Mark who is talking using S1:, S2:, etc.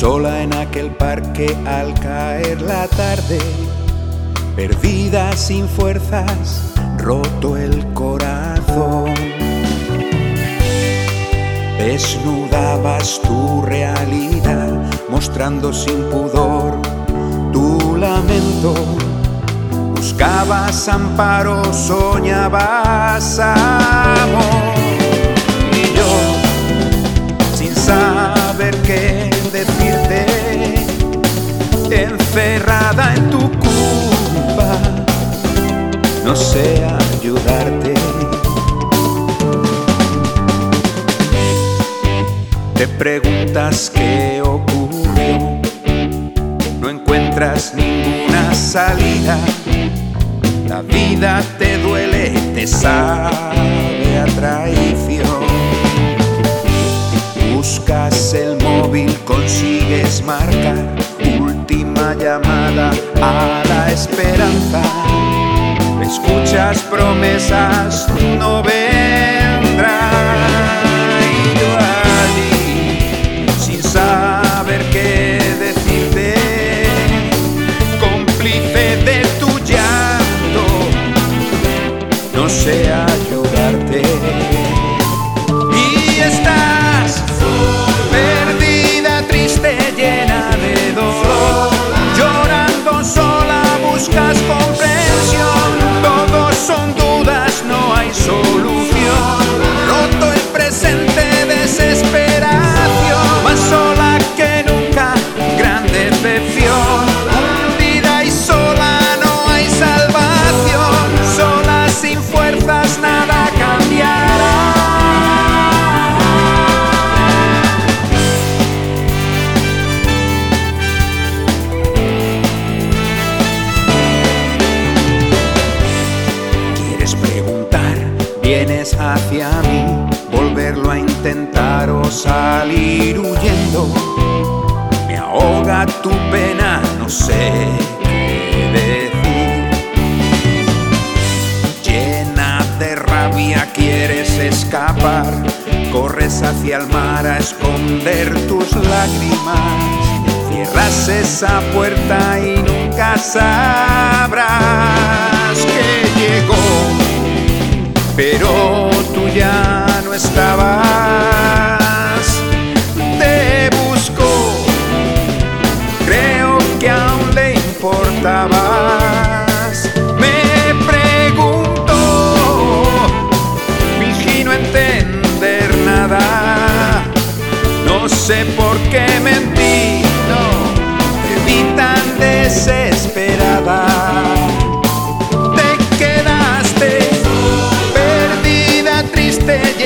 S1: sola en aquel parque al caer la tarde, perdida sin fuerzas, roto el corazón. Desnudabas tu realidad, mostrando sin pudor tu lamento. Buscabas amparo, soñabas amor. Y yo, sin saber qué decirte, encerrada en tu culpa, no sé ayudarte. Te preguntas qué ocurrió, no encuentras ninguna salida. La vida te duele, te sabe a traición. Buscas el móvil, consigues marcar última llamada a la esperanza. Escuchas promesas, no vendrá. Y yo allí, sin saber qué decirte, cómplice de tu llanto, no sé ayudarte. Y estás perdida, triste, llena de dolor, llorando sola, buscas comprensión. Todos son dudas, no hay solución. Roto el presente, desesperación, más sola que nunca, gran decepción. Hundida y sola, no hay salvación. Sola, sin fuerzas, nada cambiará. ¿Quieres preguntar? Vienes hacia mí, volverlo a intentar o salir huyendo. Me ahoga tu pena, no sé qué decir. Llena de rabia quieres escapar, corres hacia el mar a esconder tus lágrimas. Cierras esa puerta y nunca sabrás que llegó, pero tú ya no estabas. Te buscó, creo que aún le importabas. Me preguntó, fingí no entender nada. No sé por qué mentí, no, te vi tan desesperada. Te quedaste perdida, triste,